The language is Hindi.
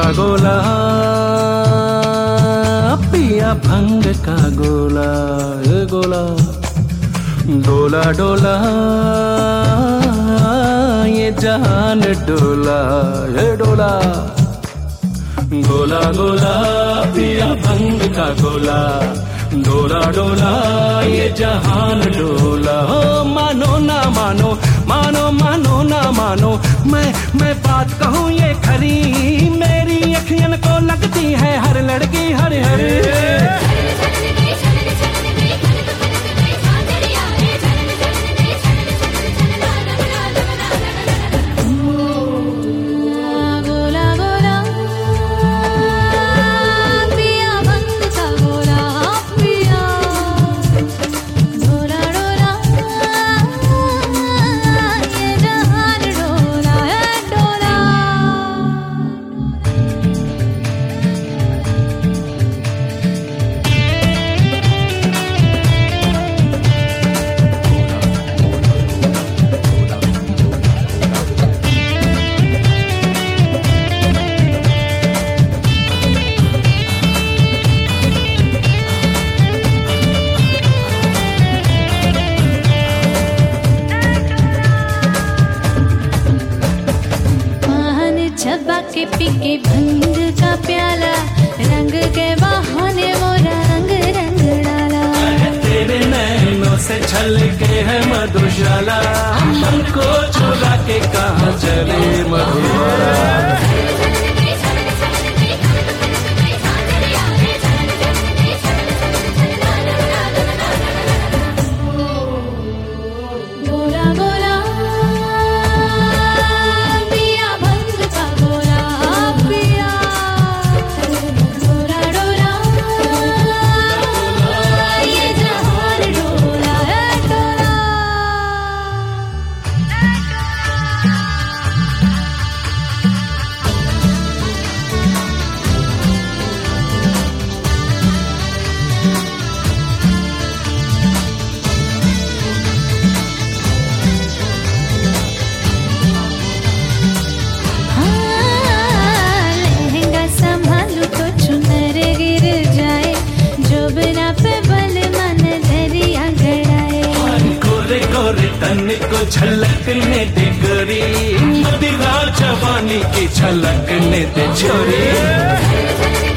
गोला पिया भंग का गोला, ये गोला डोला डोला ये जान डोला, ये डोला गोला गोला पिया भंग का गोला, डोला डोला ये जहान डोला। हो मानो ना मानो, मानो मानो ना मानो, मैं बात कहूँ ये खरी, मेरी अखियन को लगती है हर लड़की हर हर। के पीके भंग का प्याला, रंग के बहाने मोरा रंग रंग डाला। तेरे नैनों से छलके है मधुशाला, मन को चुरा के कहाँ चले मधुबाला। तन को झलकने दे गोरी, मदिरा जवानी की झलकने दे छोरी।